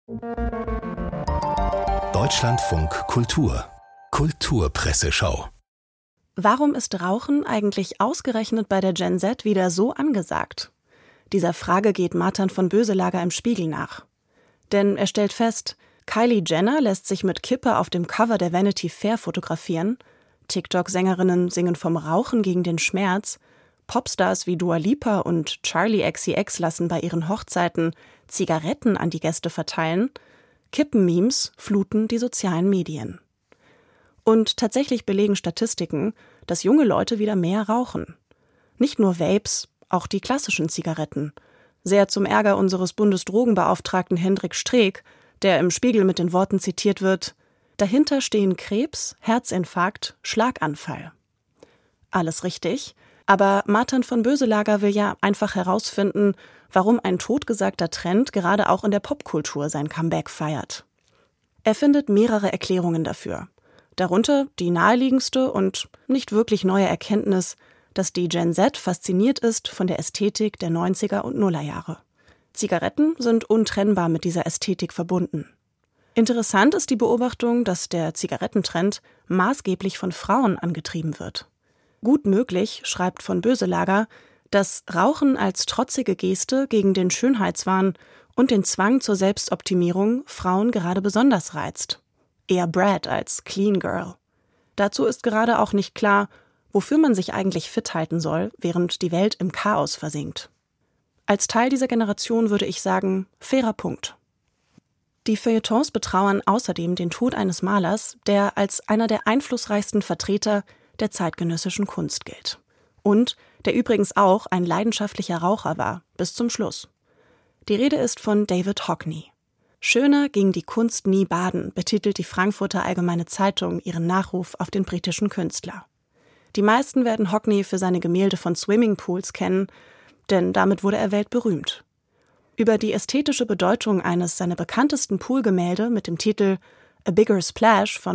Deutschlandfunk Kultur Kulturpresseschau. Warum ist Rauchen eigentlich ausgerechnet bei der Gen Z wieder so angesagt? Dieser Frage geht Matan von Böselager im Spiegel nach. Denn er stellt fest, Kylie Jenner lässt sich mit Kippe auf dem Cover der Vanity Fair fotografieren, TikTok-Sängerinnen singen vom Rauchen gegen den Schmerz, Popstars wie Dua Lipa und Charli XCX lassen bei ihren Hochzeiten Zigaretten an die Gäste verteilen, Kippen-Memes fluten die sozialen Medien. Und tatsächlich belegen Statistiken, dass junge Leute wieder mehr rauchen. Nicht nur Vapes, auch die klassischen Zigaretten. Sehr zum Ärger unseres Bundesdrogenbeauftragten Hendrik Streeck, der im Spiegel mit den Worten zitiert wird: Dahinter stehen Krebs, Herzinfarkt, Schlaganfall. Alles richtig, aber Matan von Böselager will ja einfach herausfinden, warum ein totgesagter Trend gerade auch in der Popkultur sein Comeback feiert. Er findet mehrere Erklärungen dafür. Darunter die naheliegendste und nicht wirklich neue Erkenntnis, dass die Gen Z fasziniert ist von der Ästhetik der 90er und Nullerjahre. Zigaretten sind untrennbar mit dieser Ästhetik verbunden. Interessant ist die Beobachtung, dass der Zigarettentrend maßgeblich von Frauen angetrieben wird. Gut möglich, schreibt von Böselager, dass Rauchen als trotzige Geste gegen den Schönheitswahn und den Zwang zur Selbstoptimierung Frauen gerade besonders reizt. Eher Brad als Clean Girl. Dazu ist gerade auch nicht klar, wofür man sich eigentlich fit halten soll, während die Welt im Chaos versinkt. Als Teil dieser Generation würde ich sagen, fairer Punkt. Die Feuilletons betrauern außerdem den Tod eines Malers, der als einer der einflussreichsten Vertreter der zeitgenössischen Kunst gilt. Und der übrigens auch ein leidenschaftlicher Raucher war, bis zum Schluss. Die Rede ist von David Hockney. Schöner ging die Kunst nie baden, betitelt die Frankfurter Allgemeine Zeitung ihren Nachruf auf den britischen Künstler. Die meisten werden Hockney für seine Gemälde von Swimmingpools kennen, denn damit wurde er weltberühmt. Über die ästhetische Bedeutung eines seiner bekanntesten Poolgemälde mit dem Titel A Bigger Splash von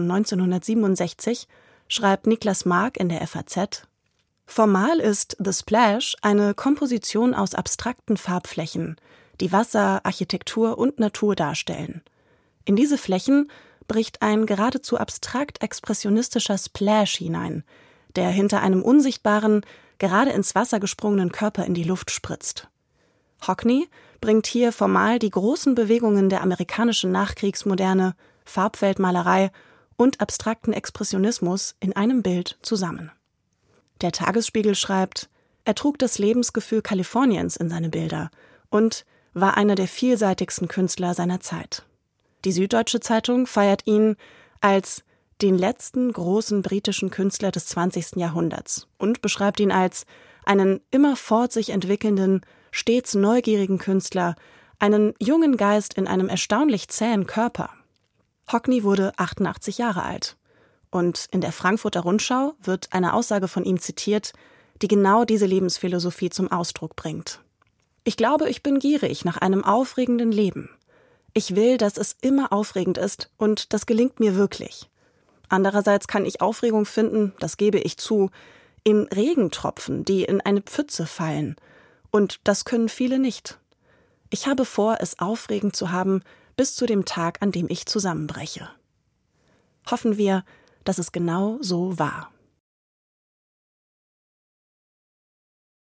1967 schreibt Niklas Mark in der FAZ: Formal ist The Splash eine Komposition aus abstrakten Farbflächen, die Wasser, Architektur und Natur darstellen. In diese Flächen bricht ein geradezu abstrakt expressionistischer Splash hinein, der hinter einem unsichtbaren, gerade ins Wasser gesprungenen Körper in die Luft spritzt. Hockney bringt hier formal die großen Bewegungen der amerikanischen Nachkriegsmoderne, Farbfeldmalerei und abstrakten Expressionismus in einem Bild zusammen. Der Tagesspiegel schreibt, er trug das Lebensgefühl Kaliforniens in seine Bilder und war einer der vielseitigsten Künstler seiner Zeit. Die Süddeutsche Zeitung feiert ihn als den letzten großen britischen Künstler des 20. Jahrhunderts und beschreibt ihn als einen immerfort sich entwickelnden, stets neugierigen Künstler, einen jungen Geist in einem erstaunlich zähen Körper. Hockney wurde 88 Jahre alt. Und in der Frankfurter Rundschau wird eine Aussage von ihm zitiert, die genau diese Lebensphilosophie zum Ausdruck bringt. Ich glaube, ich bin gierig nach einem aufregenden Leben. Ich will, dass es immer aufregend ist und das gelingt mir wirklich. Andererseits kann ich Aufregung finden, das gebe ich zu, in Regentropfen, die in eine Pfütze fallen. Und das können viele nicht. Ich habe vor, es aufregend zu haben, bis zu dem Tag, an dem ich zusammenbreche. Hoffen wir, dass es genau so war.